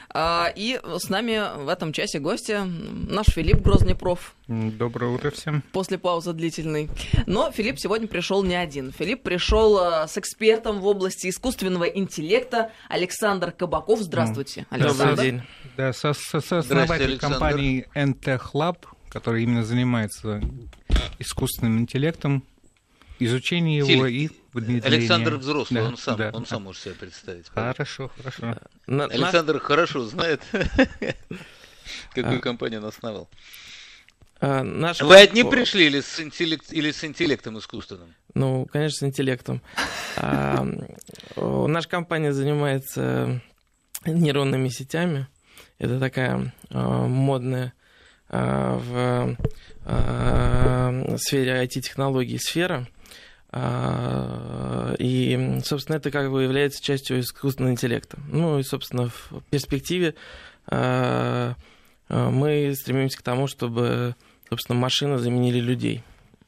И с нами в этом часе гости наш Филипп Грознепров. Доброе утро всем. После паузы длительной. Но Филипп сегодня пришел не один. Филипп пришел с экспертом в области искусственного интеллекта Александр Кабаков. Здравствуйте, Александр. Добрый день. Да, сооснователь компании NTech Lab, который именно занимается искусственным интеллектом, изучение его и внедрение. Александр взрослый, да, он сам может себя представить. Хорошо. Александр хорошо знает, какую компанию он основал. Вы одни пришли или с интеллектом искусственным? Ну, конечно, с интеллектом. Наша компания занимается нейронными сетями. Это такая модная в сфере IT-технологий сфера. И, собственно, это как бы является частью искусственного интеллекта. Ну и, собственно, в перспективе мы стремимся к тому, чтобы, собственно, машины заменили людей.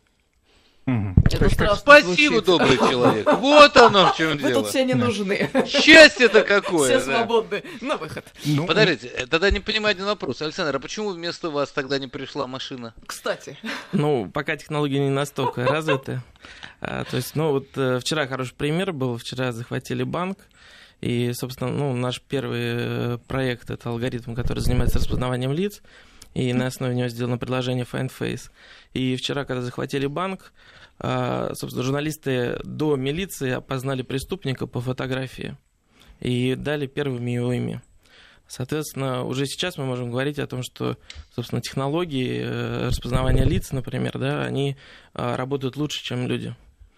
Спасибо, добрый человек. Вот оно в чем дело. Вы тут все не нужны. Счастье-то какое. Все свободны. На выход. Подождите, тогда не понимаю один вопрос. Александр, а почему вместо вас тогда не пришла машина? Кстати. Ну, пока технологии не настолько развиты. То есть, вчера хороший пример был. Вчера захватили банк. И, собственно, наш первый проект — это алгоритм, который занимается распознаванием лиц. И на основе него сделано приложение FindFace. И вчера, когда захватили банк, собственно, журналисты до милиции опознали преступника по фотографии и дали первыми его имя. Соответственно, уже сейчас мы можем говорить о том, что, собственно, технологии распознавания лиц, например, да, они работают лучше, чем люди.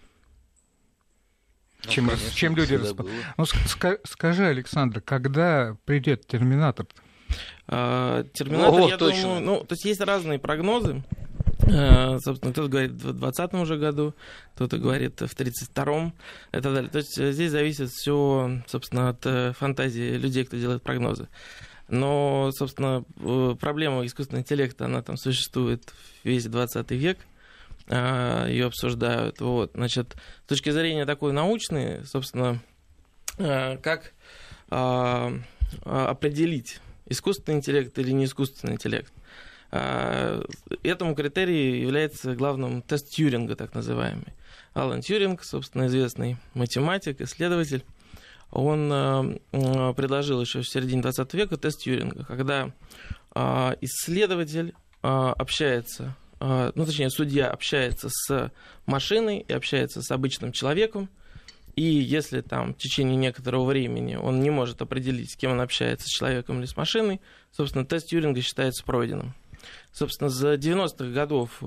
Чем люди. Скажи, Александр, когда придет Терминатор? Терминатор, я думаю, то есть есть разные прогнозы. Собственно, кто-то говорит в 2020 уже году, кто-то говорит в 32-м и так далее. То есть здесь зависит все, собственно, от фантазии людей, кто делает прогнозы. Но, собственно, проблема искусственного интеллекта, она там существует весь 20 век, ее обсуждают. Вот. Значит, с точки зрения такой научной, собственно, как определить, искусственный интеллект или не искусственный интеллект. Этому критерию является главным тест Тьюринга, так называемый. Алан Тьюринг, собственно, известный математик, исследователь, он предложил еще в середине 20 века тест Тьюринга, когда исследователь общается, судья общается с машиной и общается с обычным человеком, и если там в течение некоторого времени он не может определить, с кем он общается, с человеком или с машиной, собственно, тест Тьюринга считается пройденным. Собственно, с 90-х годов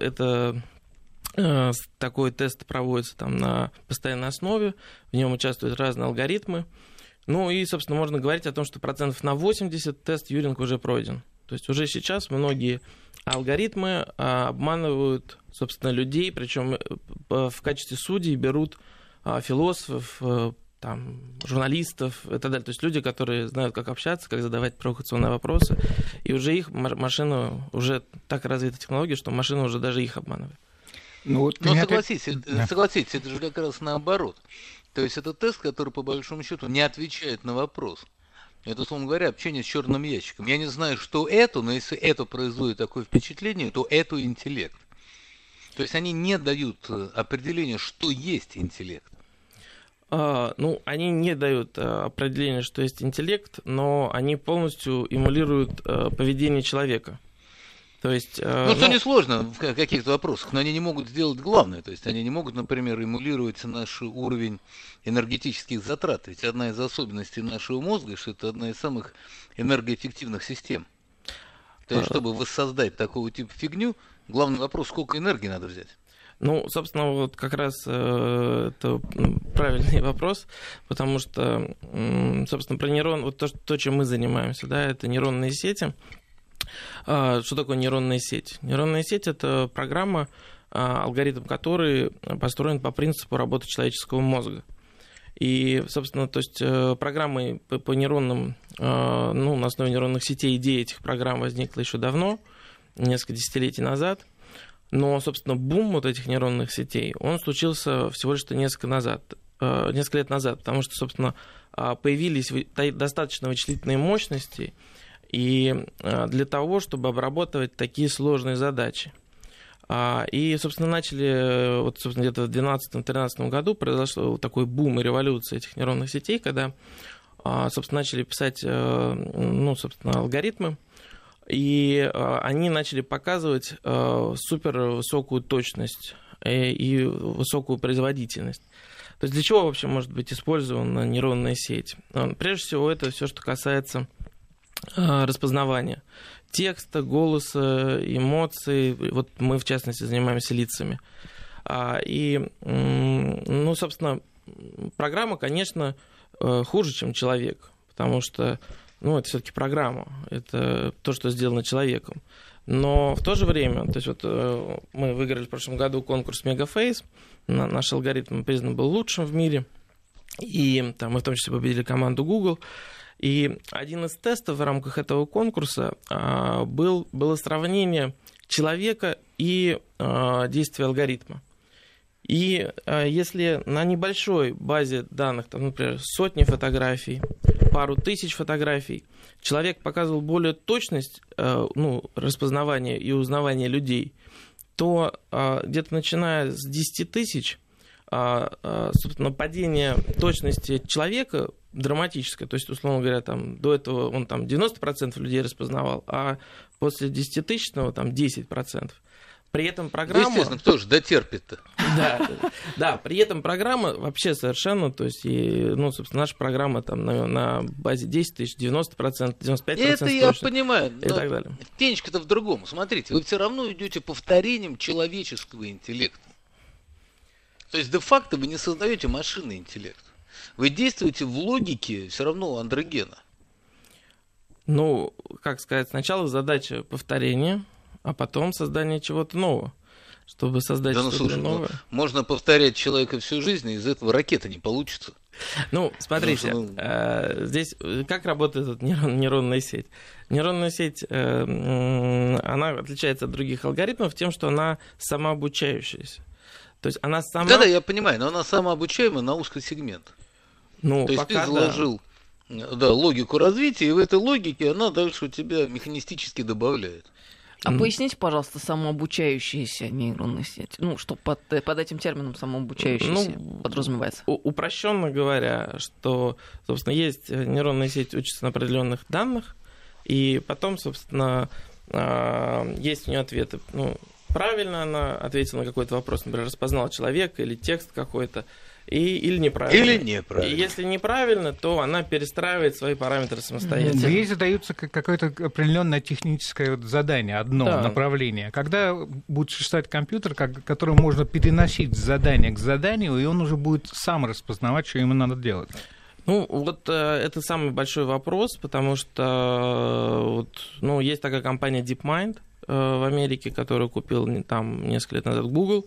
такой тест проводится там на постоянной основе, в нем участвуют разные алгоритмы. Ну и, собственно, можно говорить о том, что процентов на 80 тест Тьюринга уже пройден. То есть уже сейчас многие алгоритмы обманывают, собственно, людей, причем в качестве судей берут философов, там, журналистов и так далее. То есть люди, которые знают, как общаться, как задавать провокационные вопросы. И уже их машина, уже так развита технология, что машина уже даже их обманывает. Согласитесь, это же как раз наоборот. То есть это тест, который, по большому счету, не отвечает на вопрос. Это, условно говоря, общение с черным ящиком. Я не знаю, что это, но если это производит такое впечатление, то это интеллект. То есть они не дают определения, что есть интеллект. Они не дают определения, что есть интеллект, но они полностью эмулируют поведение человека. То есть, что несложно в каких-то вопросах, но они не могут сделать главное. То есть они не могут, например, эмулировать наш уровень энергетических затрат. Ведь одна из особенностей нашего мозга, что это одна из самых энергоэффективных систем. То есть, чтобы воссоздать такого типа фигню, главный вопрос, сколько энергии надо взять. Собственно, вот как раз это правильный вопрос, потому что, собственно, про нейрон, вот то, чем мы занимаемся, да, это нейронные сети. Что такое нейронная сеть? Нейронная сеть — это программа, алгоритм которой построен по принципу работы человеческого мозга. И, собственно, то есть программы по нейронным, на основе нейронных сетей, идея этих программ возникла еще давно, несколько десятилетий назад. Но, собственно, бум вот этих нейронных сетей, он случился всего лишь несколько несколько лет назад, потому что, собственно, появились достаточно вычислительные мощности и для того, чтобы обрабатывать такие сложные задачи. И, собственно, начали, вот, собственно, где-то в 2012-2013 году произошел такой бум и революция этих нейронных сетей, когда, собственно, начали писать, ну, собственно, алгоритмы, и они начали показывать супервысокую точность и высокую производительность. То есть для чего вообще может быть использована нейронная сеть? Прежде всего, это все, что касается распознавания текста, голоса, эмоций. Вот мы, в частности, занимаемся лицами. И, ну, собственно, программа, конечно, хуже, чем человек, потому что, ну, это все-таки программа, это то, что сделано человеком. Но в то же время, то есть вот мы выиграли в прошлом году конкурс Megaface, наш алгоритм признан был лучшим в мире, и там мы в том числе победили команду Google. И один из тестов в рамках этого конкурса было сравнение человека и действия алгоритма. И если на небольшой базе данных, там, например, сотни фотографий, пару тысяч фотографий, человек показывал более точность распознавания и узнавания людей, то где-то начиная с 10 тысяч, собственно, падение точности человека драматическое. То есть, условно говоря, там, до этого он там 90% людей распознавал, а после 10-тысячного там 10%. При этом программа... Ну, естественно, кто же дотерпит-то? Да, при этом программа вообще совершенно, то есть, ну, собственно, наша программа там на базе 10 тысяч, 90%, 95% это я понимаю, и так далее. Фенечка-то в другом. Смотрите, вы все равно идете повторением человеческого интеллекта. То есть, де-факто вы не создаете машинный интеллект. Вы действуете в логике все равно андрогена. Ну, как сказать, сначала задача повторения, а потом создание чего-то нового. Чтобы создать что-то новое. Можно повторять человека всю жизнь, и из этого ракета не получится. Ну, смотрите, здесь как работает эта нейронная сеть? Нейронная сеть, она отличается от других алгоритмов тем, что она самообучающаяся. То есть она сама... Да, я понимаю, но она самообучаемая на узкий сегмент. Ну, то есть ты заложил логику развития, и в этой логике она дальше у тебя механистически добавляет. А поясните, пожалуйста, самообучающаяся нейронная сеть. Ну, что под этим термином самообучающаяся подразумевается? Упрощенно говоря, что, собственно, есть нейронная сеть, учится на определенных данных, и потом, собственно, есть у нее ответы. Ну, правильно она ответила на какой-то вопрос, например, распознала человека или текст какой-то, или неправильно. Или неправильно. И если неправильно, то она перестраивает свои параметры самостоятельно. Ей задается какое-то определенное техническое задание, одно направление. Когда будет существовать компьютер, который можно переносить задание к заданию, и он уже будет сам распознавать, что ему надо делать. Ну, вот это самый большой вопрос, потому что есть такая компания DeepMind в Америке, которую купил там несколько лет назад Google.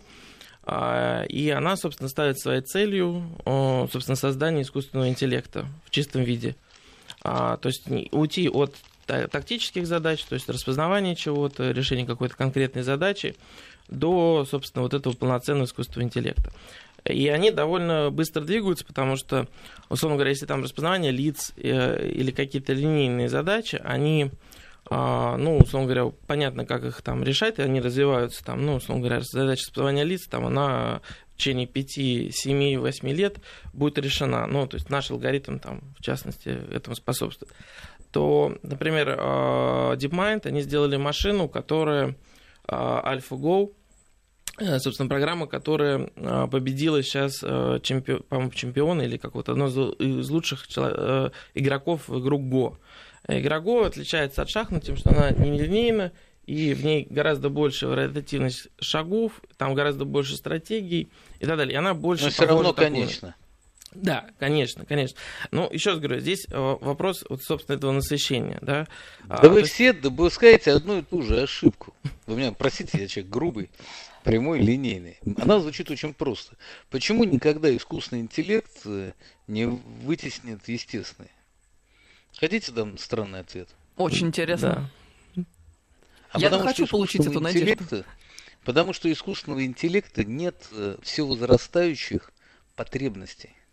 И она, собственно, ставит своей целью, собственно, создание искусственного интеллекта в чистом виде. То есть уйти от тактических задач, то есть распознавания чего-то, решения какой-то конкретной задачи, до, собственно, вот этого полноценного искусственного интеллекта. И они довольно быстро двигаются, потому что, условно говоря, если там распознавание лиц или какие-то линейные задачи, они... условно говоря, понятно, как их там решать, и они развиваются, там, условно говоря, задача распознавания лиц, там, она в течение 5, 7, 8 лет будет решена, то есть наш алгоритм, там, в частности, этому способствует, то, например, DeepMind, они сделали машину, которая AlphaGo, собственно, программа, которая победила сейчас чемпиона или какого-то одного из лучших игроков в игру Go. Игра Go отличается от шахмат тем, что она нелинейна, и в ней гораздо больше вариативность шагов, там гораздо больше стратегий и так далее. И она больше... Но все равно, конечно. Да, конечно. Но еще раз говорю, здесь вопрос, собственно, этого насыщения. Да, вы все допускаете одну и ту же ошибку. Вы меня простите, я человек грубый, прямой, линейный. Она звучит очень просто. Почему никогда искусственный интеллект не вытеснит естественный? Хотите дам странный ответ? Очень интересно. Да. Я хочу получить эту надежду. Потому что искусственного интеллекта нет все возрастающих потребностей.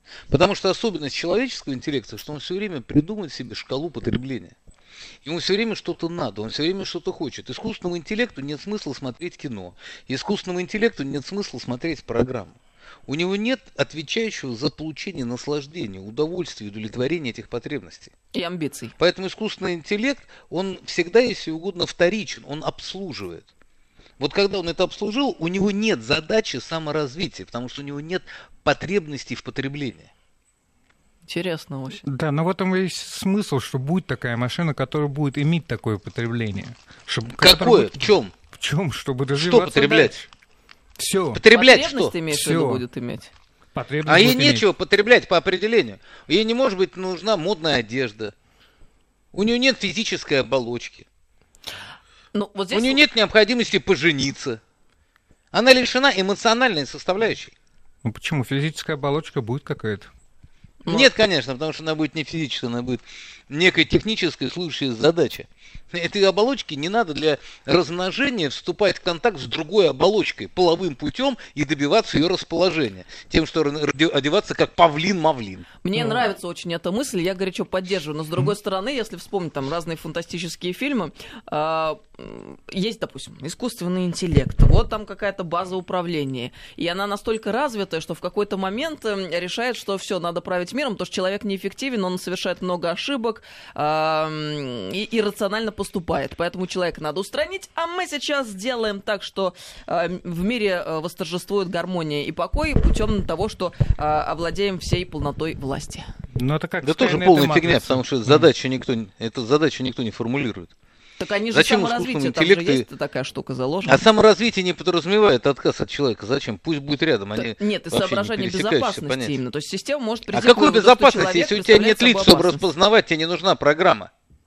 Потому что особенность человеческого интеллекта, что он все время придумывает себе шкалу потребления. Ему все время что-то надо, он все время что-то хочет. Искусственному интеллекту нет смысла смотреть кино. Искусственному интеллекту нет смысла смотреть программу. У него нет отвечающего за получение наслаждения, удовольствия, удовлетворения этих потребностей. И амбиций. Поэтому искусственный интеллект, он всегда, если угодно, вторичен, он обслуживает. Вот когда он это обслужил, у него нет задачи саморазвития, потому что у него нет потребностей в потреблении. Интересно очень. Да, но в этом есть смысл, что будет такая машина, которая будет иметь такое потребление. Какое? В чем? В чем? Чтобы развиваться. Что потреблять? Дальше. Все. Потреблять что? Потребность, имеешь в виду, будет иметь. А ей нечего потреблять по определению. Ей не может быть нужна модная одежда. У нее нет физической оболочки. Ну, вот здесь... У нее нет необходимости пожениться. Она лишена эмоциональной составляющей. Ну почему? Физическая оболочка будет какая-то. Нет, конечно, потому что она будет не физическая, она будет некой технической служащей задача. Этой оболочке не надо для размножения вступать в контакт с другой оболочкой половым путем и добиваться ее расположения. Тем, что одеваться как павлин-мавлин. Мне нравится очень эта мысль, я горячо поддерживаю. Но с другой стороны, если вспомнить там разные фантастические фильмы, есть, допустим, искусственный интеллект, вот там какая-то база управления, и она настолько развитая, что в какой-то момент решает, что все, надо править миром, потому что человек неэффективен, он совершает много ошибок и иррационально поступает. Поэтому человека надо устранить, а мы сейчас сделаем так, что в мире восторжествует гармония и покой путем того, что овладеем всей полнотой власти. Ну, это как да тоже полная фигня, потому что эту задачу никто не формулирует. Так они же зачем саморазвитие, там же есть такая штука заложена. А саморазвитие не подразумевает отказ от человека. Зачем? Пусть будет рядом. Они нет, из соображения безопасности именно. То есть система может прийти... А какой безопасности, если у тебя нет лиц, чтобы распознавать, тебе не нужна программа?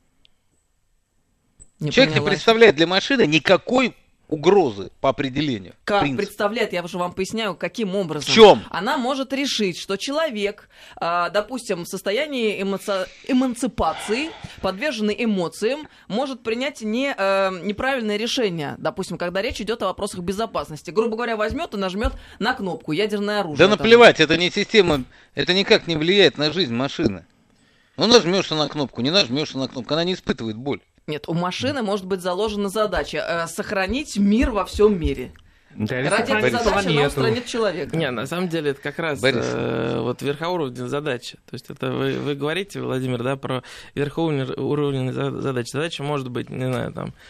Человек не представляет для машины никакой угрозы по определению. Как представляет, я уже вам поясняю, каким образом. В чем? Она может решить, что человек, допустим, в состоянии эмансипации, подверженный эмоциям, может принять неправильное решение. Допустим, когда речь идет о вопросах безопасности. Грубо говоря, возьмет и нажмет на кнопку ядерное оружие. Да наплевать, это не система, это никак не влияет на жизнь машины. Ну нажмешь на кнопку, не нажмешь на кнопку, она не испытывает боль. Нет, у машины может быть заложена задача сохранить мир во всем мире. Да, ради этой задачи она устранит человека. Не, на самом деле это как раз вот верхоуровневая задача. То есть это вы говорите, Владимир, да, про верхоуровневую задачу. Задача может быть, не знаю,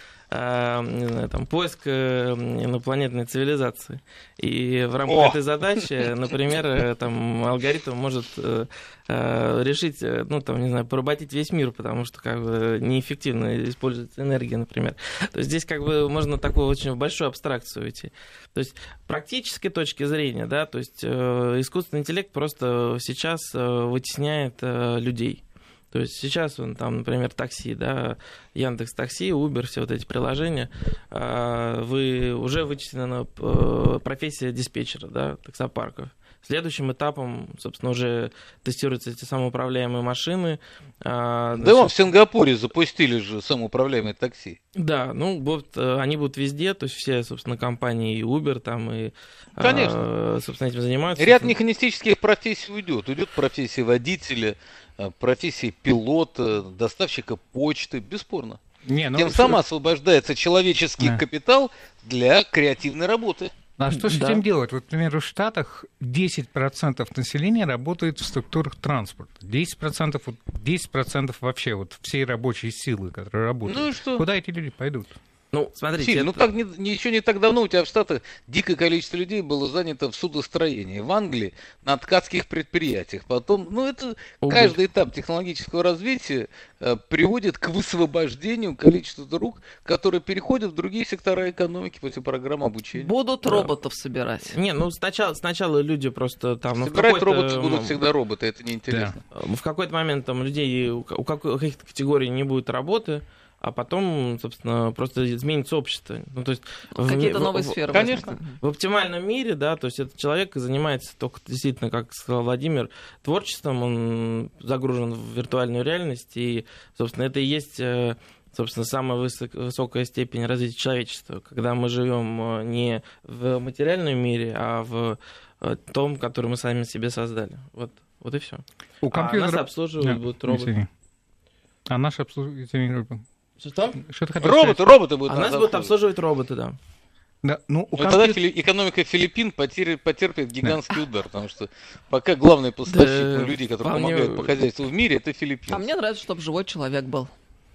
там поиск инопланетной цивилизации. И в рамках этой задачи, например, там алгоритм может решить, ну там, не знаю, поработить весь мир, потому что как бы неэффективно используется энергия, например. То есть здесь как бы можно такую очень большую абстракцию идти. То есть практической точки зрения, да, то есть искусственный интеллект просто сейчас вытесняет людей. То есть сейчас он там, например, такси, да, Яндекс.Такси, Uber, все вот эти приложения, вы уже вычислена профессия диспетчера, да, таксопарков. Следующим этапом, собственно, уже тестируются эти самоуправляемые машины. Да вон в Сингапуре запустили же самоуправляемые такси. Да, ну вот они будут везде, то есть все, собственно, компании и Uber там и, конечно, собственно, этим занимаются. Ряд механистических профессий уйдет. Уйдет профессия водителя, профессии пилота, доставщика почты, бесспорно. Тем самым освобождается человеческий капитал для креативной работы. А что с этим делать? Вот, например, в Штатах 10% населения работает в структурах транспорта. 10% вообще вот всей рабочей силы, которые работают. Ну и что? Куда эти люди пойдут? Ну, смотрите, Силь, еще не так давно у тебя в Штатах дикое количество людей было занято в судостроении. В Англии на ткацких предприятиях. Потом, это каждый этап технологического развития приводит к высвобождению количества рук, которые переходят в другие сектора экономики после программы обучения. Будут роботов собирать. Сначала люди просто там... Собирать роботов будут всегда роботы, это неинтересно. Да. В какой-то момент там людей, у каких-то категорий не будет работы, а потом, собственно, просто изменится общество. Ну, то есть какие-то новые сферы. Конечно. В оптимальном мире, да, то есть этот человек занимается только действительно, как сказал Владимир, творчеством, он загружен в виртуальную реальность, и, собственно, это и есть, собственно, самая высокая степень развития человечества, когда мы живем не в материальном мире, а в том, который мы сами себе создали. Вот Вот и все. У компьютера... нас обслуживают будут роботы. А нас обслуживают роботы. Что? Роботы будут нас будут обслуживать роботы, да. Да, тогда экономика Филиппин потерпит гигантский удар, потому что пока главный поставщик людей, которые помогают по хозяйству в мире, это Филиппины. А мне нравится, чтобы живой человек был.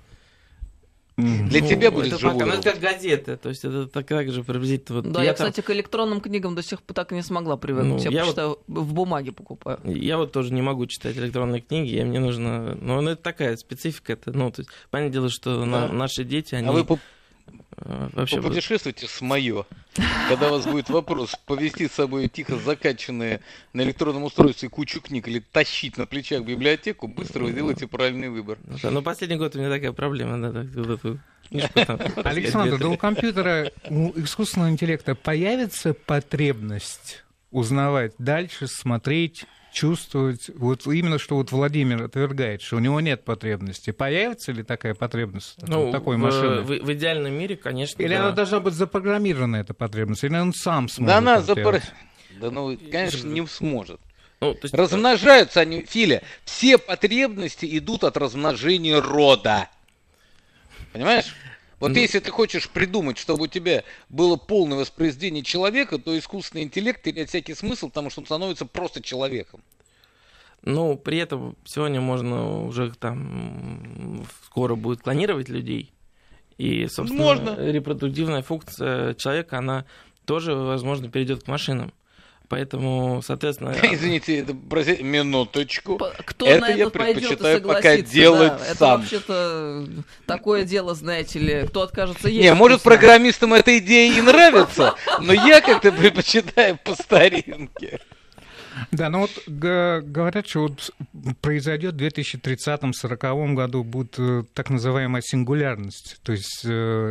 Для тебя будет живой. Это как газеты, то есть это так же приблизительно. Да, я, кстати, к электронным книгам до сих пор так и не смогла привыкнуть. Я почитаю, в бумаге покупаю. Я вот тоже не могу читать электронные книги, и мне нужно... Ну, это такая специфика. То есть, понятное дело, что наши дети, они... А вы попутешествуйте с моё. Когда у вас будет вопрос, повезти с собой тихо закачанные на электронном устройстве кучу книг или тащить на плечах в библиотеку, быстро вы сделаете правильный выбор. Но последний год у меня такая проблема. Александр, у компьютера, у искусственного интеллекта появится потребность узнавать дальше, смотреть, чувствовать, вот именно что вот Владимир отвергает, что у него нет потребности. Появится ли такая потребность такой машины? В идеальном мире, конечно, или она должна быть запрограммирована, эта потребность, или он сам сможет? Да она конечно, не сможет. Размножаются они, Филя, все потребности идут от размножения рода. Понимаешь? Вот если ты хочешь придумать, чтобы у тебя было полное воспроизведение человека, то искусственный интеллект теряет всякий смысл, потому что он становится просто человеком. Ну, при этом сегодня можно уже там скоро будет клонировать людей. И, собственно, репродуктивная функция человека, она тоже, возможно, перейдет к машинам. Поэтому, соответственно... Извините, минуточку. Кто это на я это предпочитаю пока делать сам. Это вообще-то такое дело, знаете ли, кто откажется есть. Не, может, программистам эта идея и нравится, но я как-то предпочитаю по старинке. Да, ну вот говорят, что вот произойдет в 2030-40 году будет так называемая сингулярность, то есть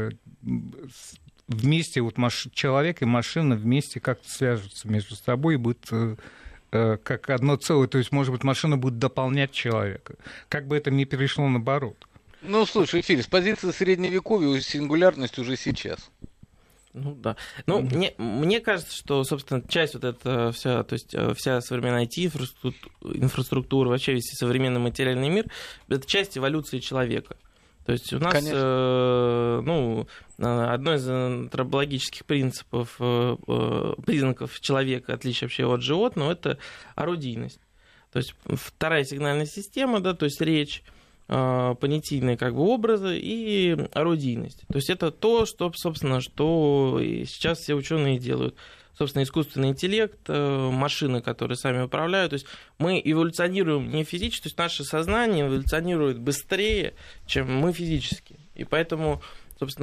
вместе вот человек и машина вместе как-то свяжутся между собой и будет как одно целое, то есть, может быть, машина будет дополнять человека, как бы это ни перешло наоборот. Ну, слушай, Филь, с позиции средневековья сингулярность уже сейчас. Ну да. Ну, мне кажется, что, собственно, часть вот эта вся, то есть вся современная IT-инфраструктура, вообще весь современный материальный мир, это часть эволюции человека. То есть у нас, одно из антропологических принципов, признаков человека, отличие вообще от животного, это орудийность. То есть вторая сигнальная система, да, то есть речь, понятийные как бы образы и орудийность. То есть это то, что, собственно, что сейчас все ученые делают. Собственно, искусственный интеллект, машины, которые сами управляют. То есть мы эволюционируем не физически, то есть наше сознание эволюционирует быстрее, чем мы физически. И поэтому, собственно,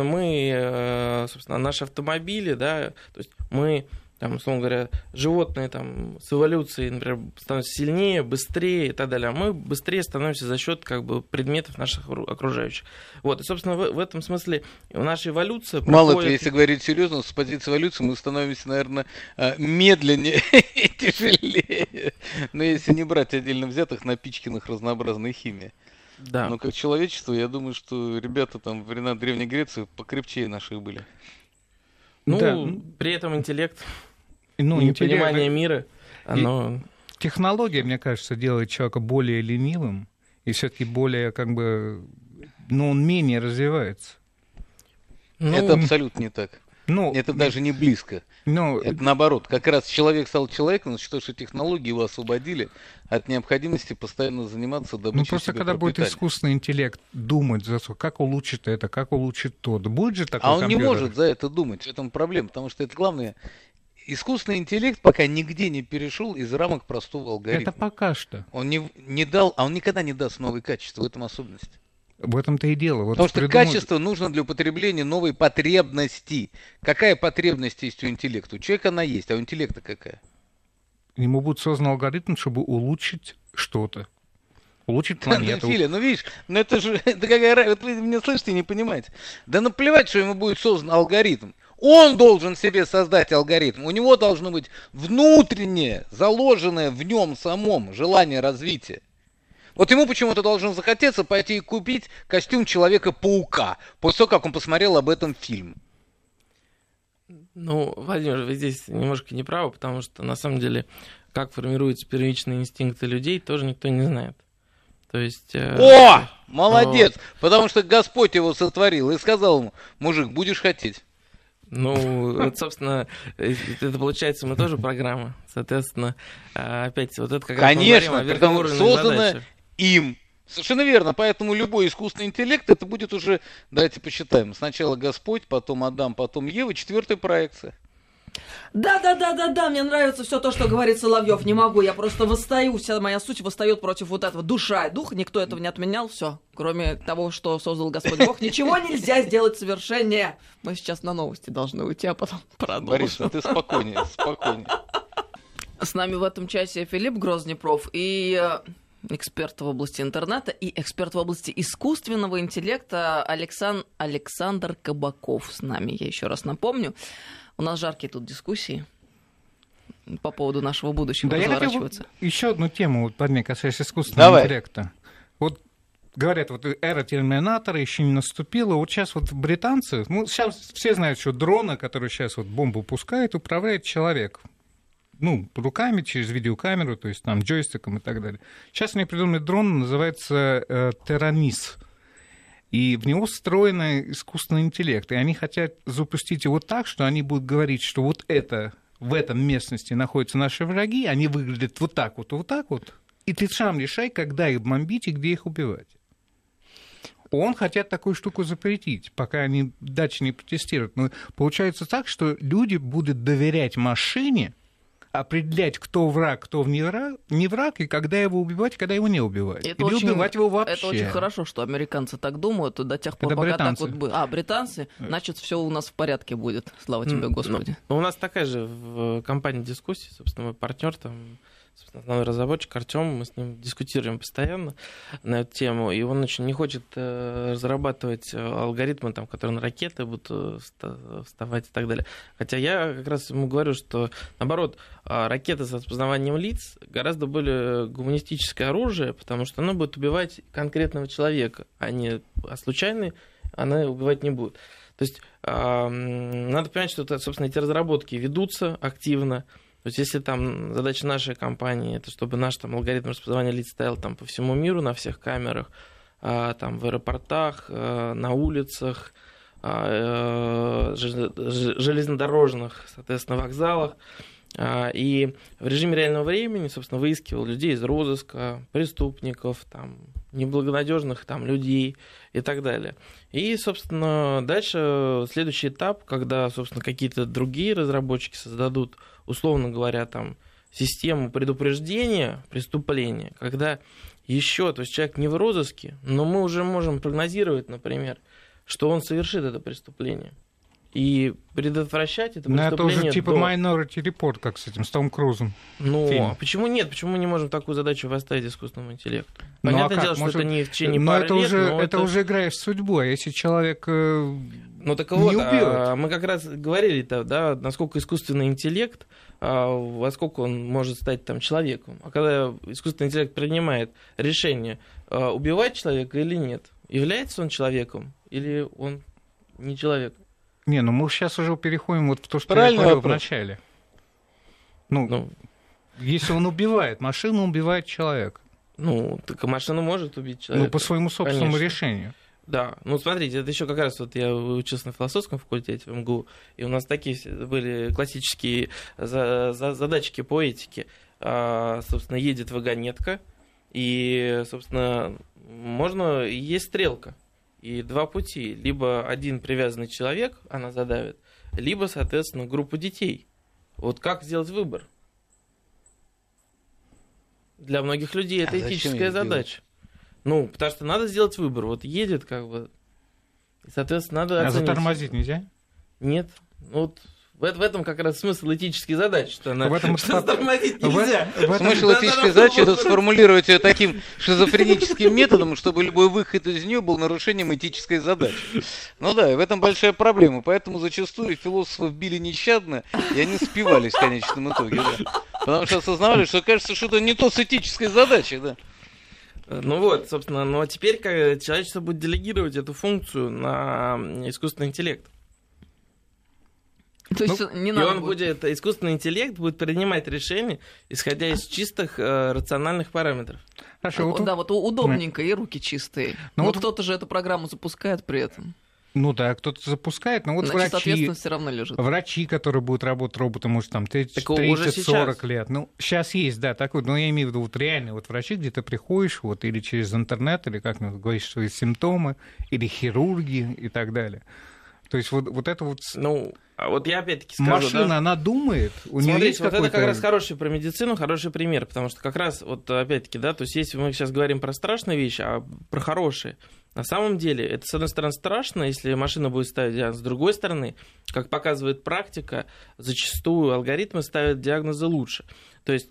наши автомобили, да, то есть мы, там, условно говоря, животные там, с эволюцией, например, становятся сильнее, быстрее и так далее, а мы быстрее становимся за счет как бы, предметов наших окружающих. Вот, и, собственно, в этом смысле наша эволюция... Мало того, если говорить серьезно, с позиции эволюции мы становимся, наверное, медленнее и тяжелее. Но если не брать отдельно взятых, напичканных разнообразной химией. Да. Но как человечество, я думаю, что ребята там в времена Древней Греции покрепче наших были. Ну, да. При этом интеллект, понимание мира, оно... Технология, мне кажется, делает человека более ленивым и все-таки более, как бы, он менее развивается. Это абсолютно не так. Это даже не близко. Это наоборот. Как раз человек стал человеком, но считаю, что технологии его освободили от необходимости постоянно заниматься добычей. Просто когда будет искусственный интеллект думать, как улучшит это, как улучшит то, будет же такой компьютер? А он не может за это думать, в этом проблема, потому что это главное. Искусственный интеллект пока нигде не перешел из рамок простого алгоритма. Это пока что. Он не дал, он никогда не даст новые качества, в этом особенность. В этом-то и дело. Вот потому что качество нужно для употребления новой потребности. Какая потребность есть у интеллекта? У человека она есть, а у интеллекта какая? Ему будет создан алгоритм, чтобы улучшить что-то. Улучшить планету. Филя, видишь, это же, вот вы меня слышите и не понимаете. Да наплевать, что ему будет создан алгоритм. Он должен себе создать алгоритм. У него должно быть внутреннее, заложенное в нем самом желание развития. Вот ему почему-то должно захотеться пойти и купить костюм Человека-паука, после того, как он посмотрел об этом фильм. Ну, Владимир, вы здесь немножко не правы, потому что, на самом деле, как формируются первичные инстинкты людей, тоже никто не знает. То есть... О! Молодец! Потому что Господь его сотворил и сказал ему: мужик, будешь хотеть. Ну, вот, собственно, это получается, мы тоже программа. Соответственно, опять, вот это как раз мы говорим о верхнеуровневой созданная им. Совершенно верно. Поэтому любой искусственный интеллект, это будет уже, давайте посчитаем, сначала Господь, потом Адам, потом Ева, 4-я проекция. Да, мне нравится все то, что говорит Соловьев. Не могу, я просто восстаю, вся моя суть восстает против вот этого. Душа и дух, никто этого не отменял, все. Кроме того, что создал Господь Бог, ничего нельзя сделать совершеннее. Мы сейчас на новости должны уйти, а потом продолжим. Борис, ты спокойнее. С нами в этом часе Филипп Грознепров и эксперт в области интернета, и эксперт в области искусственного интеллекта Александр Кабаков с нами, я еще раз напомню. У нас жаркие тут дискуссии по поводу нашего будущего разворачиваются. Я хотел еще одну тему поднять, касаясь искусственного интеллекта. Вот говорят, вот эра терминатора еще не наступила. Вот сейчас вот британцы, ну, сейчас все знают, что дроны, которые сейчас вот бомбу пускают, управляет человек. Ну, руками, через видеокамеру, то есть там джойстиком и так далее. Сейчас они придумали дрон, называется Terranis. И в него встроен искусственный интеллект. И они хотят запустить его так, что они будут говорить, что вот это, в этом местности находятся наши враги, они выглядят вот так вот, вот так вот. И ты сам решай, когда их бомбить и где их убивать. Он хотят такую штуку запретить, пока они дальше не протестируют. Но получается так, что люди будут доверять машине, определять, кто враг, кто не враг, и когда его убивать, когда его не убивать. Это или очень, убивать его вообще. Это очень хорошо, что американцы так думают, до тех пор, это пока британцы. так вот будет. Британцы, значит, все у нас в порядке будет. Слава тебе, Господи. У нас такая же в компании дискуссии, собственно, мой партнер там, собственно, основной разработчик Артем, мы с ним дискутируем постоянно на эту тему, и он очень не хочет разрабатывать алгоритмы, там, которые на ракеты будут вставать и так далее. Хотя я как раз ему говорю, что, наоборот, ракеты с распознаванием лиц гораздо более гуманистическое оружие, потому что оно будет убивать конкретного человека, а случайный она убивать не будет. То есть надо понимать, что, собственно, эти разработки ведутся активно. То есть, если там задача нашей компании, это чтобы наш там алгоритм распознавания лиц стоял там по всему миру на всех камерах, там в аэропортах, на улицах, железнодорожных, соответственно, вокзалах, и в режиме реального времени, собственно, выискивал людей из розыска, преступников, там, неблагонадежных там людей и так далее. И, собственно, дальше следующий этап, когда, собственно, какие-то другие разработчики создадут, условно говоря, там, систему предупреждения преступления, когда еще, то есть человек не в розыске, но мы уже можем прогнозировать, например, что он совершит это преступление. И предотвращать это преступление. Но это уже типа Minority Report, как с этим, с Томом Крузом. Ну, почему нет? Почему мы не можем такую задачу поставить искусственному интеллекту? Понятное дело, что это не в течение пары лет, но это уже играешь в судьбу, а если человек так вот, не убьет? Мы как раз говорили, да, насколько искусственный интеллект, во сколько он может стать там человеком. А когда искусственный интеллект принимает решение, убивать человека или нет, является он человеком или он не человек? Не, ну мы сейчас уже переходим вот в то, что я говорил в начале. Ну, если он убивает, машина убивает человека. Ну, так машина может убить человека. Ну, по своему собственному Конечно. решению. Да, ну смотрите, это еще как раз вот я учился на философском факультете в МГУ, и у нас такие были классические задачки по этике. Собственно, едет вагонетка, и, собственно, есть стрелка. И два пути. Либо один привязанный человек, она задавит, либо, соответственно, группа детей. Вот как сделать выбор? Для многих людей это этическая задача. Ну, потому что надо сделать выбор. Вот едет как бы, и, соответственно, надо оценить. А затормозить нельзя? Нет. Вот в этом как раз смысл этической задачи, что затормозить нельзя. Смысл этической задачи — это сформулировать ее таким шизофреническим методом, чтобы любой выход из нее был нарушением этической задачи. Ну да, и в этом большая проблема. Поэтому зачастую философов били нещадно, и они спивались в конечном итоге. Да. Потому что осознавали, что кажется, что это не то с этической задачей, да. Ну вот, собственно, но теперь человечество будет делегировать эту функцию на искусственный интеллект. То есть не надо он будет, искусственный интеллект будет принимать решения, исходя из чистых рациональных параметров. Хорошо, вот удобненько, и руки чистые. Но кто-то же эту программу запускает при этом. Ну да, кто-то запускает, но вот значит, ответственность все равно лежит. Врачи, которые будут работать роботом, может, там 30-40 лет. Ну, сейчас есть, да, такой, но я имею в виду вот реальные вот врачи, где ты приходишь, вот, или через интернет, или как говоришь, свои симптомы, или хирурги и так далее. То есть вот это вот... Ну, а вот я опять-таки скажу, машина, да? Она думает, у нее есть вот какой-то... это как раз хороший про медицину, хороший пример, потому что как раз, вот опять-таки, да, то есть если мы сейчас говорим про страшные вещи, а про хорошие, на самом деле, это, с одной стороны, страшно, если машина будет ставить диагноз. С другой стороны, как показывает практика, зачастую алгоритмы ставят диагнозы лучше. То есть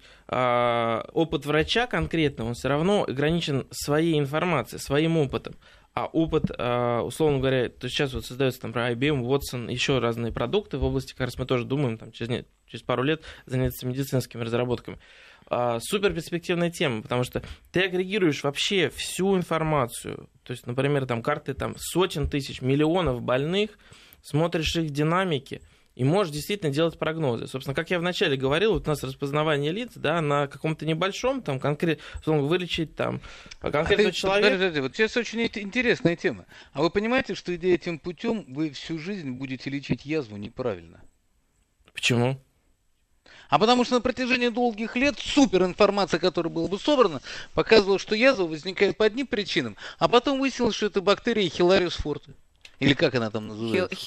опыт врача конкретно, он все равно ограничен своей информацией, своим опытом. А опыт, условно говоря, то сейчас вот создаются там про IBM, Watson, еще разные продукты в области, как раз мы тоже думаем, там, через пару лет заняться медицинскими разработками. Супер перспективная тема, потому что ты агрегируешь вообще всю информацию, то есть, например, там карты там, сотен тысяч, миллионов больных, смотришь их динамики и можешь действительно делать прогнозы. Собственно, как я вначале говорил, вот у нас распознавание лиц, да, на каком-то небольшом, там, конкретно, вылечить там конкретного человека. Подождите, вот сейчас очень интересная тема. А вы понимаете, что идя этим путем, вы всю жизнь будете лечить язву неправильно? Почему? А потому что на протяжении долгих лет суперинформация, которая была бы собрана, показывала, что язва возникает по одним причинам, а потом выяснилось, что это бактерия Хилариус форте. Или как она там называется?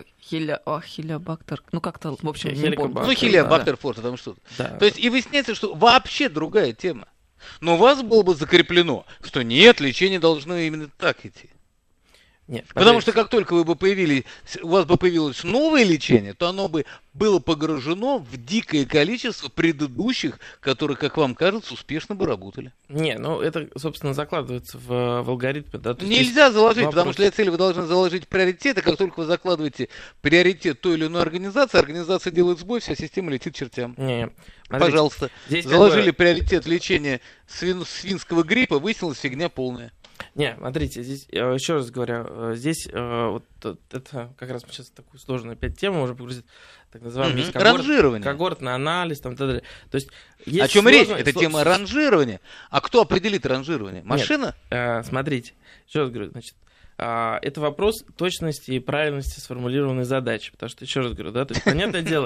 Хелиобактер. Ну, как-то, в общем, не помню. Ну, Хелиобактер форте, там что-то. Да. То есть, и выясняется, что вообще другая тема. Но у вас было бы закреплено, что нет, лечение должно именно так идти. Нет, потому что как только у вас бы появилось новое лечение, то оно бы было погружено в дикое количество предыдущих, которые, как вам кажется, успешно бы работали. Не, ну это, собственно, закладывается в алгоритме. Да? Нельзя заложить, потому что для цели вы должны заложить приоритеты. Как только вы закладываете приоритет той или иной организации, организация делает сбой, вся система летит к чертям. Не, пожалуйста, заложили приоритет лечения свинского гриппа, выяснилась фигня полная. Не, смотрите, здесь, еще раз говорю, здесь вот это как раз мы сейчас такую сложную опять тему можем погрузить, так называемый ранжирование. Когортный анализ, там, т.д. То есть, о чем речь? Это тема ранжирования. А кто определит ранжирование? Машина? Нет, смотрите, еще раз говорю, значит, это вопрос точности и правильности сформулированной задачи, потому что, еще раз говорю, да, то есть, понятное дело,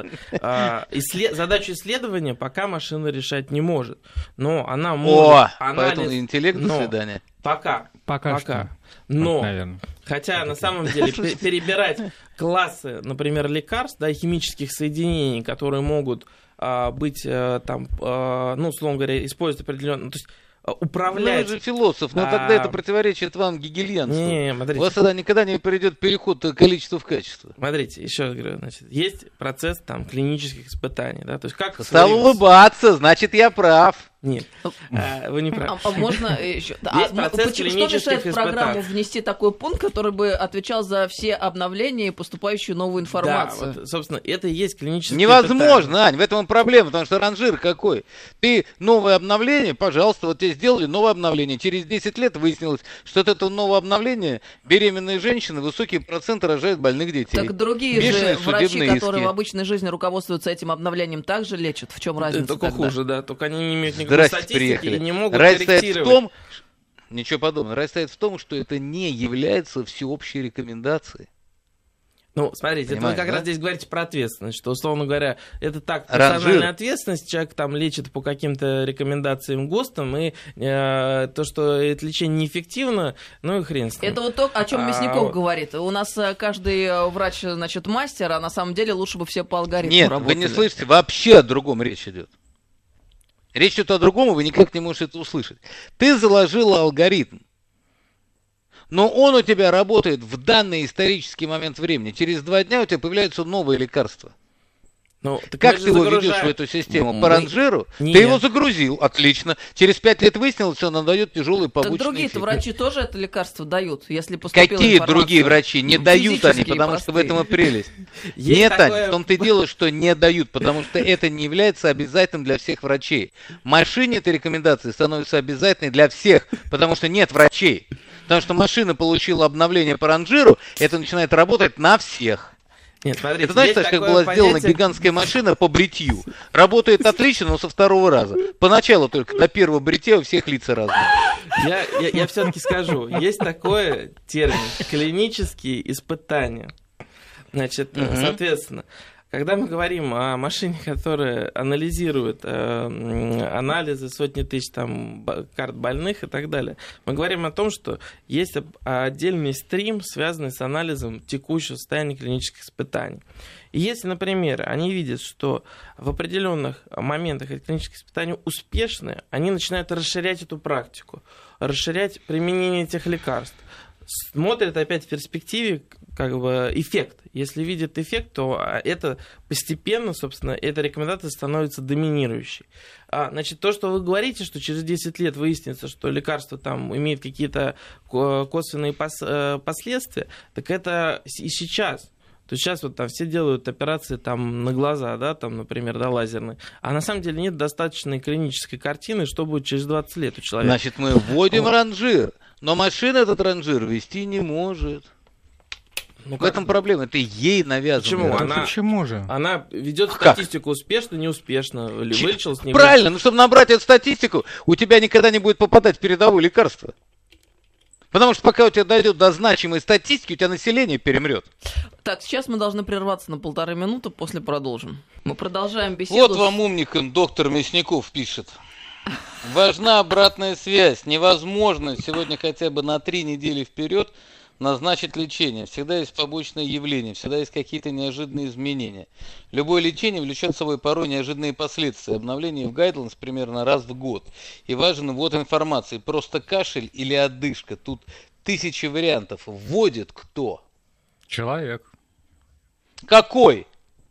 задачу исследования пока машина решать не может, но она может... Поэтому интеллект до свидания. Пока что. Но, хотя на самом деле перебирать классы, например, лекарств, да, химических соединений, которые могут быть там, ну, условно говоря, использовать определенно, то есть управлять... Вы же философ, но тогда это противоречит вам гегельянству. Смотрите. У вас тогда никогда не придет переход количества в качество. Смотрите, еще раз говорю, значит, есть процесс там клинических испытаний, да, то есть как... Стал улыбаться, значит, я прав. Нет, вы не правы. А можно еще... Есть процесс что мешает в программу испытаний. внести такой пункт, который бы отвечал за все обновления и поступающую новую информацию? Да, вот, собственно, это и есть клинические Невозможно, испытания. Ань, в этом и проблема, потому что ранжир какой. Ты новое обновление, пожалуйста, вот тебе сделали новое обновление. Через 10 лет выяснилось, что от этого нового обновления беременные женщины высокие проценты рожают больных детей. Так другие же врачи, которые в обычной жизни руководствуются этим обновлением, также лечат. В чем разница? Только тогда? хуже, да, только они не имеют никакой статистики приехали. И не могут корректировать. Ничего подобного. Разница стоит в том, что это не является всеобщей рекомендацией. Ну, смотрите, это вы как раз здесь говорите про ответственность, что, условно говоря, это так, персональная ответственность, человек там лечит по каким-то рекомендациям ГОСТам, и то, что это лечение неэффективно, ну и хрен с ним. Это вот то, о чем Мясников говорит. У нас каждый врач, значит, мастер, а на самом деле лучше бы все по алгоритму работали. Нет, вы не слышите, вообще о другом речь идет. Речь идет о другом, и вы никак не можете это услышать. Ты заложила алгоритм, но он у тебя работает в данный исторический момент времени. Через 2 дня у тебя появляются новые лекарства. Ну, как ты его ведешь в эту систему? По ранжиру? Ты его загрузил, отлично. Через 5 лет выяснилось, что он дает тяжелые побочные эффекты. Так другие-то врачи тоже это лекарство дают, если поступила Какие информация? Другие врачи? Не дают они, потому что в этом и прелесть. Нет, Ань, в том-то и дело, что не дают, потому что это не является обязательным для всех врачей. Машине этой рекомендации становится обязательной для всех, потому что нет врачей. Потому что машина получила обновление по ранжиру, это начинает работать на всех. Нет, смотрите, это знаешь, как была сделана гигантская машина по бритью. Работает отлично, но со второго раза. Поначалу только на первом бритье у всех лица разные. Я все-таки скажу, есть такой термин — клинические испытания. Значит, соответственно, когда мы говорим о машине, которая анализирует анализы сотни тысяч там, карт больных и так далее, мы говорим о том, что есть отдельный стрим, связанный с анализом текущего состояния клинических испытаний. И если, например, они видят, что в определенных моментах эти клинические испытания успешны, они начинают расширять эту практику, расширять применение этих лекарств. Смотрят опять в перспективе эффект. Если видят эффект, то это постепенно, собственно, эта рекомендация становится доминирующей. Значит, то, что вы говорите, что через 10 лет выяснится, что лекарство там имеет какие-то косвенные последствия, так это и сейчас. То есть сейчас вот там все делают операции там на глаза, да, там, например, да, лазерные. А на самом деле нет достаточной клинической картины, что будет через 20 лет у человека. Значит, мы вводим ранжир, но машина этот ранжир вести не может. В этом проблема, это ей навязано. Почему же? Она ведет статистику успешно, неуспешно, вылечилась, не правильно, но чтобы набрать эту статистику, у тебя никогда не будет попадать в передовое лекарство. Потому что пока у тебя дойдет до значимой статистики, у тебя население перемрет. Так, сейчас мы должны прерваться на 1,5 минуты, после продолжим. Мы продолжаем беседу. Вот вам умником доктор Мясников пишет. Важна обратная связь. Невозможно сегодня хотя бы на 3 недели вперед назначить лечение. Всегда есть побочные явления, всегда есть какие-то неожиданные изменения. Любое лечение влечет с собой порой неожиданные последствия. Обновление в гайдлайнс примерно раз в год. И важен ввод информации. Просто кашель или одышка. Тут 1000 вариантов. Вводит кто? Человек. Какой?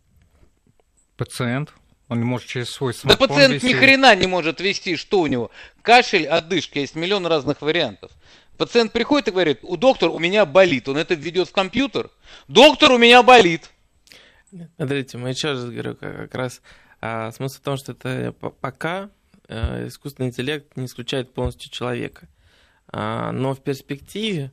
Пациент. Он может через свой смартфон. Да пациент ни хрена не может вести, что у него. Кашель, одышка. Есть миллион разных вариантов. Пациент приходит и говорит: доктор, у меня болит. Он это введет в компьютер. Доктор, у меня болит. Смотрите, мы еще раз говорю, как раз смысл в том, что это пока искусственный интеллект не исключает полностью человека. Но в перспективе,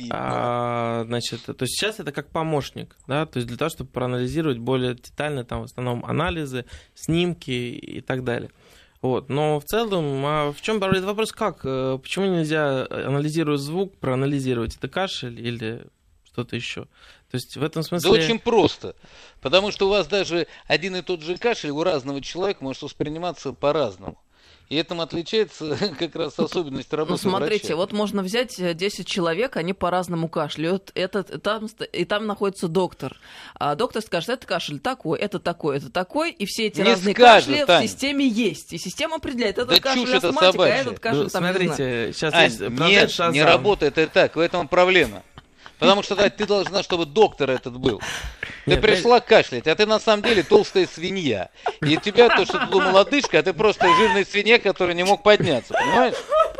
значит, то есть сейчас это как помощник, да, то есть для того, чтобы проанализировать более детально, там в основном анализы, снимки и так далее. Вот. Но в целом, в чем вопрос, как? Почему нельзя, анализируя звук, проанализировать, это кашель или что-то еще? То есть в этом смысле... Да очень просто. Потому что у вас даже один и тот же кашель у разного человека может восприниматься по-разному. И этим отличается как раз особенность работы врача. Ну, смотрите, вот можно взять 10 человек, они по-разному кашляют. И там находится доктор. А доктор скажет: это кашель такой, это такой, это такой. И все эти разные кашли в системе есть. И система определяет, этот кашель астматика, а этот кашель там, смотрите, сейчас нет, не работает это так. В этом проблема. Потому что ты должна, чтобы доктор этот был. Ты пришла кашлять, а ты на самом деле толстая свинья. И у тебя то, что ты думала одышка, а ты просто жирная свинья, которая не мог подняться. Понимаешь?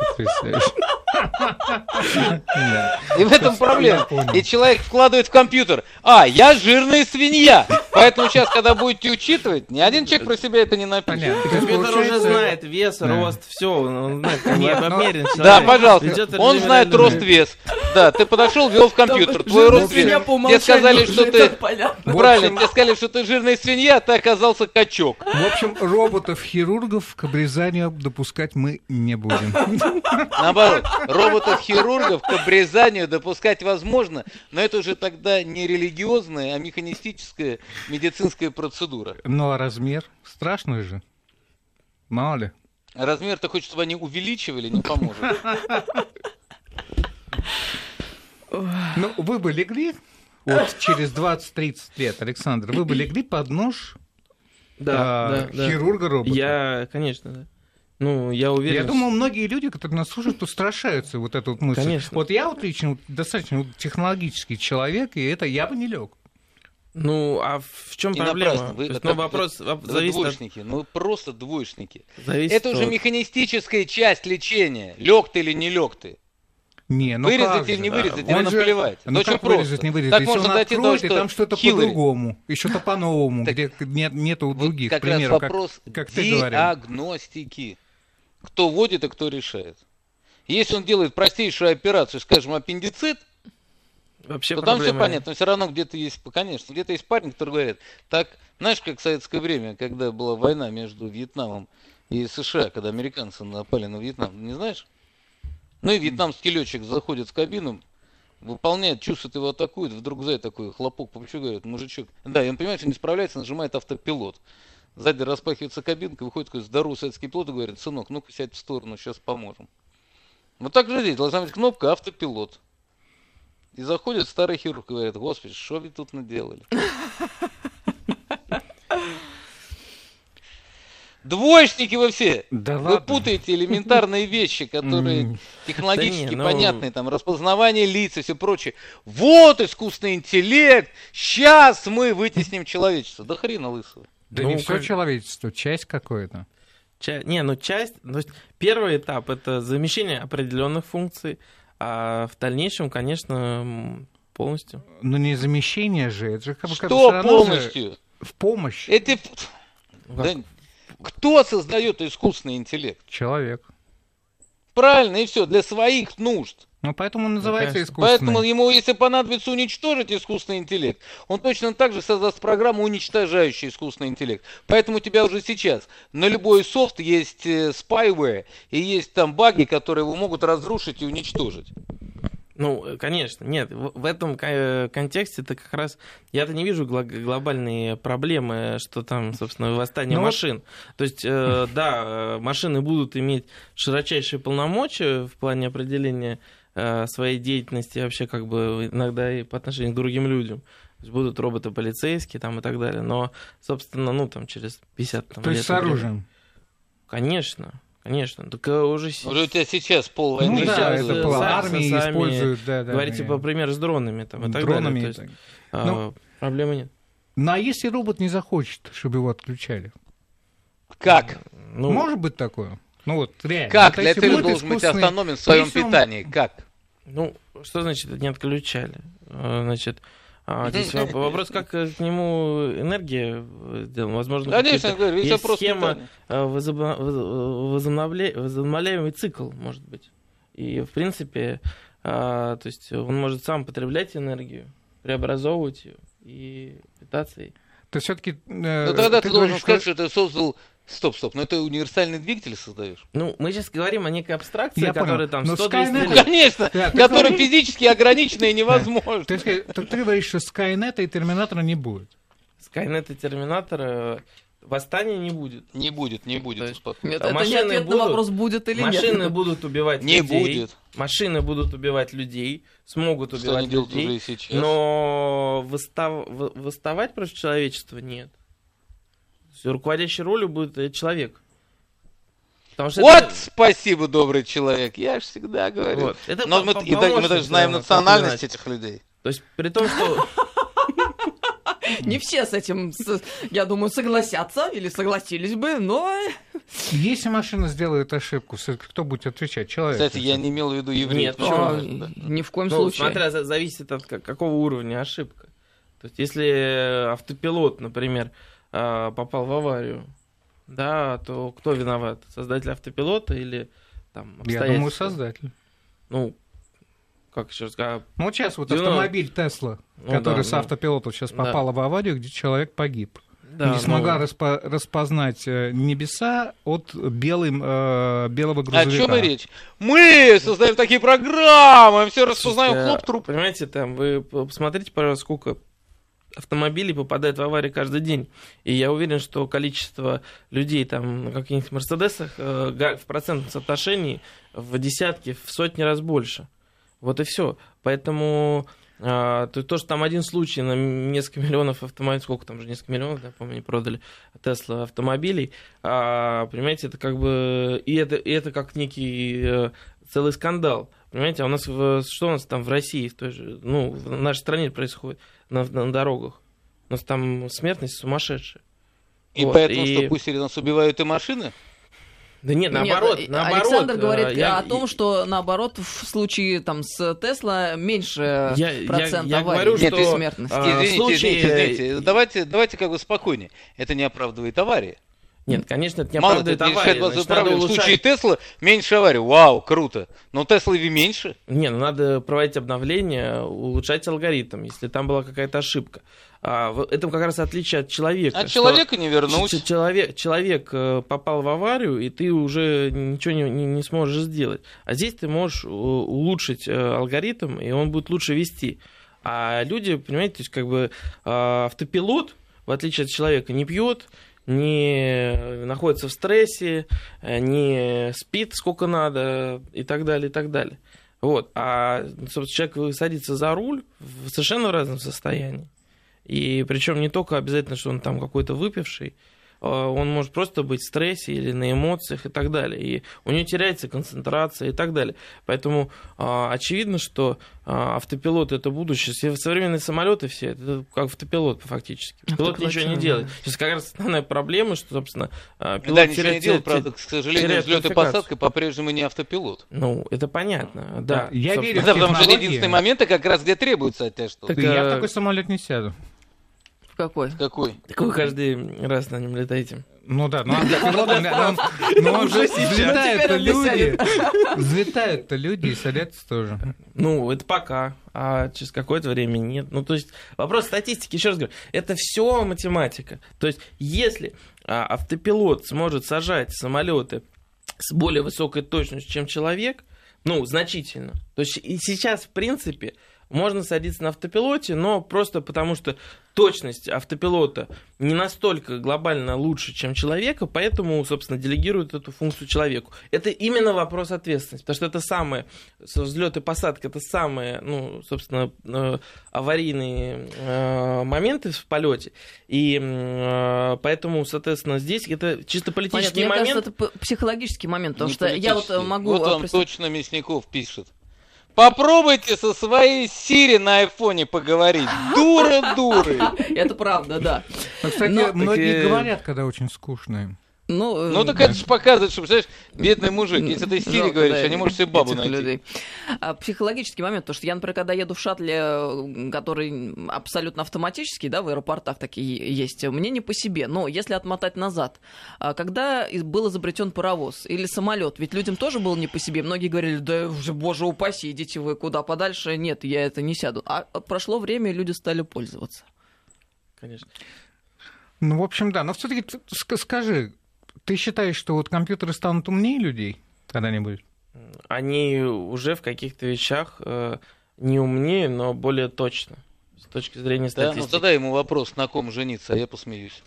И в этом проблема. И человек вкладывает в компьютер: я жирная свинья. Поэтому сейчас, когда будете учитывать, ни один человек про себя это не напишет. Компьютер уже знает вес, рост, все. Он знает, обмерен человек. Да, пожалуйста. Он знает рост, вес. Да, ты подошел, ввел в компьютер твой рост, вес. Тебе сказали, что ты... Правильно, тебе сказали, что ты жирная свинья, а ты оказался качок. В общем, роботов-хирургов к обрезанию допускать мы не будем. Наоборот, роботов-хирургов к обрезанию допускать возможно, но это уже тогда не религиозная, а механистическая медицинская процедура. Ну а размер? Страшный же. Мало ли. Размер ты хочешь, чтобы они увеличивали, не поможет. Ну, вы бы легли вот через 20-30 лет, Александр, вы бы легли под нож хирурга-робота? Конечно, да. Ну, я уверен. Я думаю, многие люди, которые нас слушают, устрашаются вот эту вот мысль. Конечно. Вот я вот лично достаточно технологический человек, и это я бы не лег. Ну, а в чем проблема? Вопрос зависит двоечники, просто двоечники. Это уже механистическая часть лечения. Лег ты или не лег ты. Вырезать или не вырезать, ему наплевать. Ну как вырезать, не вырезать? Так если можно дойти до, что там что-то по-другому, и что-то по-новому, где нету других примеров, как ты говорил. Диагностики. Кто вводит и кто решает. Если он делает простейшую операцию, скажем, аппендицит, вообще то там все понятно. Но все равно где-то есть, конечно, где-то есть парень, который говорит, так, знаешь, как в советское время, когда была война между Вьетнамом и США, когда американцы напали на Вьетнам, не знаешь? Ну и вьетнамский летчик заходит в кабину, выполняет, чувствует, его атакует, вдруг сзади такой хлопок по плечу, говорит, мужичок. Да, и он понимает, что не справляется, нажимает автопилот. Сзади распахивается кабинка, выходит такой здоровый советский пилот и говорит, сынок, ну-ка сядь в сторону, сейчас поможем. Вот так же здесь должна быть кнопка автопилот. И заходит старый хирург и говорит, господи, что вы тут наделали? Двоечники вы все! Да вы путаете элементарные вещи, которые технологически понятны, там, распознавание лиц и все прочее. Вот искусственный интеллект, сейчас мы вытесним человечество. Да хрена лысого. Да не все человечество, часть какое-то. Часть, то есть первый этап — это замещение определенных функций, а в дальнейшем, конечно, полностью. Но не замещение же, это же как бы... Что полностью? В помощь. Это... Да, кто создает искусственный интеллект? Человек. Правильно, и все, для своих нужд. Ну, поэтому он называется искусственный. Поэтому ему, если понадобится уничтожить искусственный интеллект, он точно так же создаст программу, уничтожающую искусственный интеллект. Поэтому у тебя уже сейчас на любой софт есть spyware, и есть там баги, которые его могут разрушить и уничтожить. Ну, конечно, нет, в этом контексте-то как раз я-то не вижу глобальные проблемы, что там, собственно, восстание машин. То есть, да, машины будут иметь широчайшие полномочия в плане определения своей деятельности, вообще как бы иногда и по отношению к другим людям. То есть будут роботы полицейские там и так далее, но, собственно, ну, там, через 50 лет... То есть с оружием? Конечно. Конечно, так уже у тебя сейчас полвойны. Ну да, это армии используют, да. Говорите, по примеру, с дронами там и так дронами далее. То есть, проблемы нет. Ну а если робот не захочет, чтобы его отключали? Как? Ну, может быть такое? Ну вот реально. Как? Для этого должен быть автономен в своем питании. Как? Ну, что значит не отключали? Значит, здесь вопрос, как к нему энергия сделана. Возможно, конечно, говорю, есть схема, возобновляемый цикл, может быть. И, в принципе, то есть он может сам потреблять энергию, преобразовывать ее и питаться ей. То есть все-таки... Ну тогда ты должен сказать, что ты создал... Стоп, но это универсальный двигатель создаешь? Ну, мы сейчас говорим о некой абстракции, которая там 100-200 лет. Ну, конечно, которая физически ограничена и невозможна. Ты говоришь, что Скайнета и Терминатора не будет. Скайнета и Терминатора... Восстания не будет. Не будет. Нет, это не ответ на вопрос, будет или нет. Машины будут убивать людей. Не будет. Машины будут убивать людей, смогут убивать людей, но восставать против человечества нет. Руководящей ролью будет человек. Вот спасибо, добрый человек. Я же всегда говорю. Вот. Но мы даже знаем национальность этих людей. То есть при том, что... Не все с этим, я думаю, согласятся или согласились бы, но... Если машина сделает ошибку, кто будет отвечать? Человек. Кстати, я не имел в виду евреев. Нет, ни в коем случае. Смотря, зависит от какого уровня ошибка. То есть если автопилот, например, попал в аварию, да, то кто виноват? Создатель автопилота или там обстоятельства? Я думаю, создатель. Ну, как еще раз? Ну, сейчас вот автомобиль Тесла, который с автопилотом сейчас попал в аварию, где человек погиб. Не смогла распознать небеса от белого грузовика. О чем и речь? Мы создаем такие программы, все распознаем, хлоп, труп. Понимаете, там вы посмотрите, пожалуйста, сколько автомобилей попадает в аварии каждый день. И я уверен, что количество людей там на каких-нибудь Мерседесах в процентном соотношении в десятки, в сотни раз больше. Вот и все. Поэтому то, что там один случай на несколько миллионов автомобилей, сколько там же, несколько миллионов, я помню, не продали Тесла автомобилей, понимаете, это как бы, и это как некий целый скандал. Понимаете, а у нас, что у нас там в России, в той же, ну, в нашей стране происходит на дорогах? У нас там смертность сумасшедшая. И вот, поэтому что, пусть нас убивают и машины? Да нет, наоборот. Александр говорит о том, что наоборот в случае там с Тесла меньше процент аварий и смертности. Извините. Давайте как бы спокойнее. Это не оправдывает аварии. Нет, конечно, это не Мало оправдывает это не решает аварии. базовую проблему. В случае Теслы меньше аварий. Вау, круто. Но Теслы меньше. Не, ну надо проводить обновление, улучшать алгоритм, если там была какая-то ошибка. Это как раз отличие от человека. От человека не вернуть. Человек попал в аварию, и ты уже ничего не сможешь сделать. А здесь ты можешь улучшить алгоритм, и он будет лучше вести. А люди, понимаете, то есть как бы автопилот, в отличие от человека, не пьет, не находится в стрессе, не спит сколько надо и так далее, и так далее. Вот. А собственно, человек садится за руль в совершенно разном состоянии. И причем не только обязательно, что он там какой-то выпивший, он может просто быть в стрессе или на эмоциях и так далее. И у него теряется концентрация и так далее. Поэтому очевидно, что автопилот — это будущее. Современные самолеты все — это как автопилот фактически. Пилот ничего не делает. Сейчас как раз основная проблема, что, собственно, пилот да, ничего не делает, правда, к сожалению, взлет и посадка по-прежнему не автопилот. Ну, это понятно, да. Я верю в потому что единственные моменты как раз где требуется от тебя что-то. Я в такой самолет не сяду. Какой? Так вы каждый раз на нем летаете. Ну да, но он же взлетают-то люди. Взлетают-то люди и садятся тоже. Ну, это пока. А через какое-то время нет. Ну, то есть вопрос статистики, еще раз говорю, это все математика. То есть если автопилот сможет сажать самолеты с более высокой точностью, чем человек, ну, значительно. То есть и сейчас, в принципе, можно садиться на автопилоте, но просто потому, что точность автопилота не настолько глобально лучше, чем человека, поэтому, собственно, делегируют эту функцию человеку. Это именно вопрос ответственности, потому что это самое, взлет и посадка, это самые, ну, собственно, аварийные моменты в полете, и поэтому, соответственно, здесь это чисто политический момент. Мне кажется, это психологический момент, потому что я вот могу... Вот вам точно Мясников пишет. Попробуйте со своей Сири на айфоне поговорить. Дуры. Это правда, да. Кстати, многие говорят, когда очень скучно им. Ну так это же показывает, что, представляешь, бедный мужик, если ты Сири говоришь, а не можешь себе бабу найти. Психологический момент, потому что я, например, когда еду в шаттле, который абсолютно автоматический, да, в аэропортах такие есть, мне не по себе. Но если отмотать назад, когда был изобретен паровоз или самолет, ведь людям тоже было не по себе. Многие говорили, да, боже упаси, идите вы куда подальше. Нет, я это не сяду. А прошло время, и люди стали пользоваться. Конечно. Ну, в общем, да. Но все-таки скажи, ты считаешь, что вот компьютеры станут умнее людей когда-нибудь? Они уже в каких-то вещах не умнее, но более точно. С точки зрения статистики. Да, ну задай ему вопрос, на ком жениться, а я посмеюсь.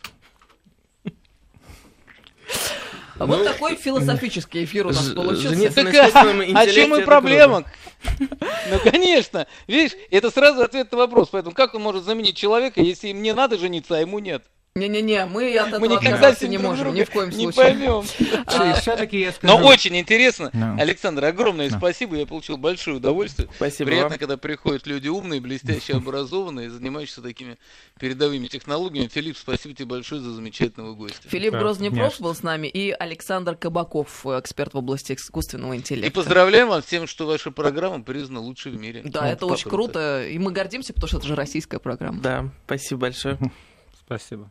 Вот такой философический эфир у нас получился. А чем и проблема? Ну, конечно. Видишь, это сразу ответ на вопрос. Поэтому как он может заменить человека, если мне надо жениться, а ему нет? Не-не-не, мы от этого никогда не можем, ни в коем случае. Не поймем. Но очень интересно. Александр, огромное спасибо. Я получил большое удовольствие. Спасибо. Приятно, когда приходят люди умные, блестяще образованные, занимающиеся такими передовыми технологиями. Филипп, спасибо тебе большое за замечательного гостя. Филипп Грознепров был с нами и Александр Кабаков, эксперт в области искусственного интеллекта. И поздравляем вас с тем, что ваша программа признана лучшей в мире. Да, это очень круто. И мы гордимся, потому что это же российская программа. Да, спасибо большое. Спасибо.